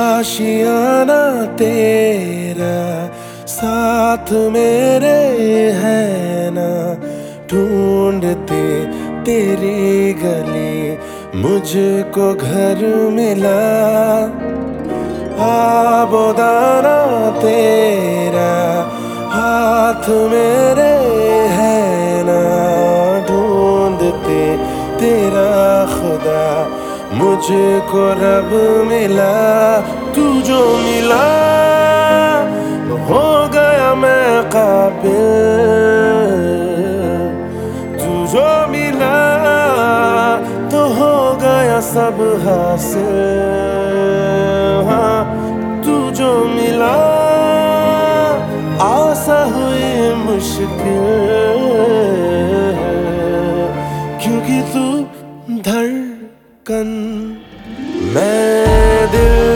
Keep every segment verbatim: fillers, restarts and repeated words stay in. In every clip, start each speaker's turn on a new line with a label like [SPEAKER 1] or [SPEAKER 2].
[SPEAKER 1] आशियाना तेरा साथ मेरे है ना, ढूंढते तेरी गली मुझको घर मिला। आबोदाना तेरा हाथ मेरे है ना, ढूंढते तेरा खुदा मुझको रब मिला। तू जो मिला हो गया मैं काबिल, तू जो मिला तो हो गया सब हासिल। हाँ, तू जो मिला आसा हुई मुश्किल, क्योंकि तू धड़कन मैं दिल।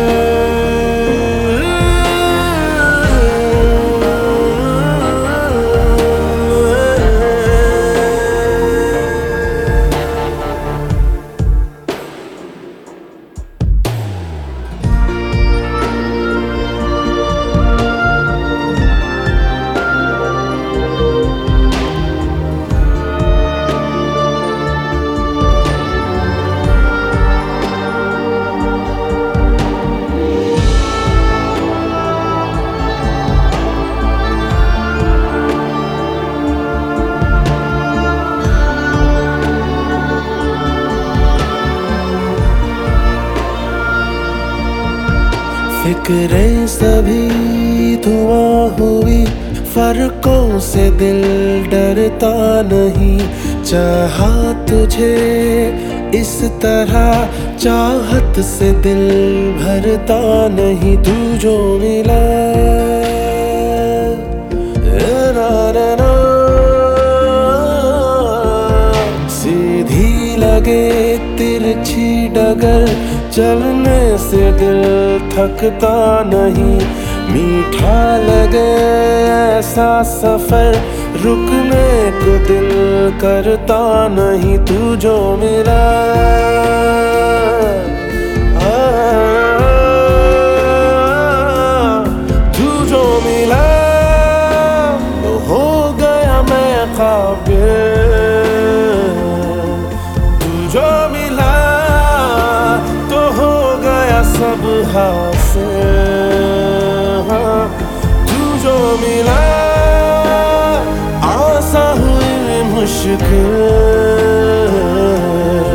[SPEAKER 1] फिक्रें सभी धुआं हुई, फर्कों से दिल डरता नहीं। चाहा तुझे इस तरह, चाहत से दिल भरता नहीं। तू जो मिला ना ना ना, सीधी लगे तिरछी डगर, चलने से दिल थकता नहीं। मीठा लगे ऐसा सफर, रुकने को दिल करता नहीं। तू जो मिला तू जो मिला तो हो गया मैं काबिल, तू जो मिला सब हासिल। हाँ, तू जो मिला आसा हुई मुश्किल।